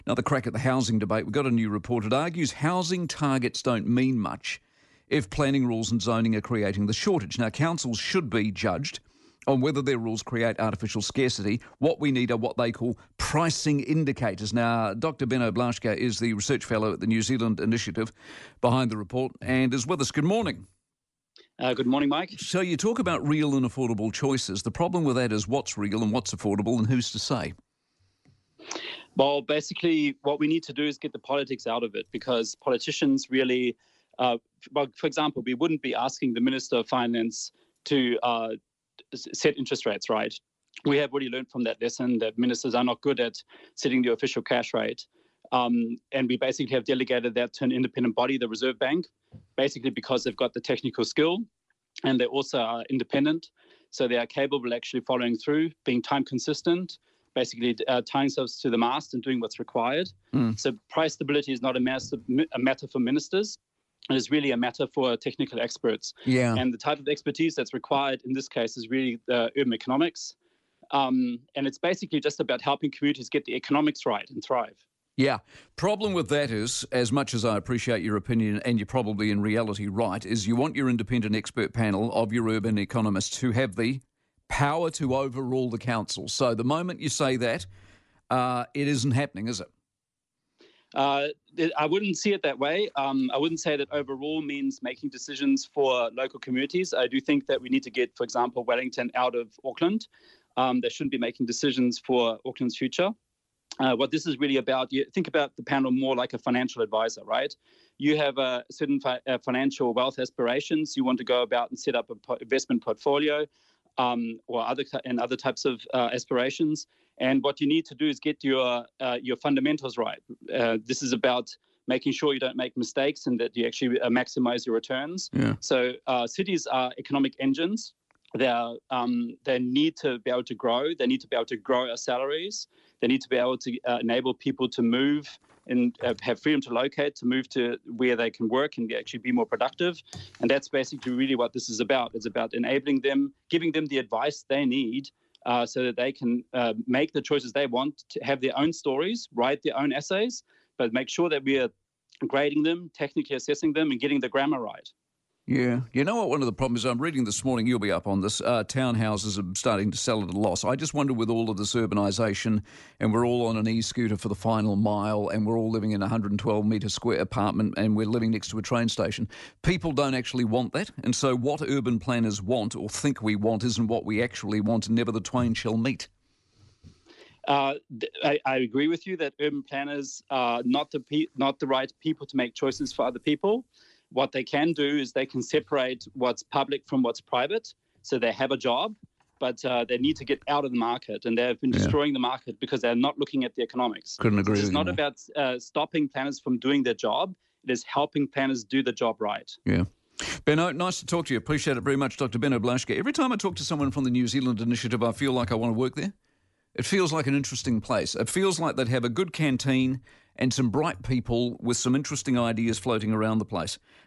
Another crack at the housing debate. We've got a new report. It argues housing targets don't mean much if planning rules and zoning are creating the shortage. Now, councils should be judged on whether their rules create artificial scarcity. What we need are what they call pricing indicators. Now, Dr. Benno Blaschke is the research fellow at the New Zealand Initiative behind the report and is with us. Good morning. Good morning, Mike. So you talk about real and affordable choices. The problem with that is what's real and what's affordable and who's to say? Well, basically, what we need to do is get the politics out of it, because politicians really, for example, we wouldn't be asking the Minister of Finance to set interest rates, right? We have already learned from that lesson that ministers are not good at setting the official cash rate. And we basically have delegated that to an independent body, the Reserve Bank, basically because they've got the technical skill and they also are independent. So they are capable of actually following through, being time consistent, basically tying themselves to the mast and doing what's required. So price stability is not a matter for ministers. It is really a matter for technical experts. Yeah. And the type of expertise that's required in this case is really urban economics. And it's basically just about helping communities get the economics right and thrive. Yeah. Problem with that is, as much as I appreciate your opinion, and you're probably in reality right, is you want your independent expert panel of your urban economists who have the power to overrule the council. So the moment you say that, it isn't happening, is it? I wouldn't see it that way. I wouldn't say that overrule means making decisions for local communities. I do think that we need to get, for example, Wellington out of Auckland. They shouldn't be making decisions for Auckland's future. What this is really about, you think about the panel more like a financial advisor, right? You have a certain financial wealth aspirations. You want to go about and set up an investment portfolio or other types of aspirations. And what you need to do is get your fundamentals right. This is about making sure you don't make mistakes and that you actually maximize your returns. Yeah. So cities are economic engines. They need to be able to grow. They need to be able to grow our salaries. They need to be able to enable people to move and have freedom to locate, to move to where they can work and actually be more productive. And that's basically really what this is about. It's about enabling them, giving them the advice they need so that they can make the choices they want, to have their own stories, write their own essays, but make sure that we are grading them, technically assessing them and getting the grammar right. Yeah. You know what one of the problems is? I'm reading this morning, you'll be up on this, townhouses are starting to sell at a loss. I just wonder with all of this urbanisation and we're all on an e-scooter for the final mile and we're all living in a 112-metre square apartment and we're living next to a train station, people don't actually want that. And so what urban planners want or think we want isn't what we actually want, and never the twain shall meet. I agree with you that urban planners are not the right people to make choices for other people. What they can do is they can separate what's public from what's private. So they have a job, but they need to get out of the market. And they've been destroying the market because they're not looking at the economics. Couldn't agree with you. It's not about stopping planners from doing their job. It is helping planners do the job right. Yeah. Benno, nice to talk to you. Appreciate it very much, Dr. Benno Blaschke. Every time I talk to someone from the New Zealand Initiative, I feel like I want to work there. It feels like an interesting place. It feels like they'd have a good canteen and some bright people with some interesting ideas floating around the place.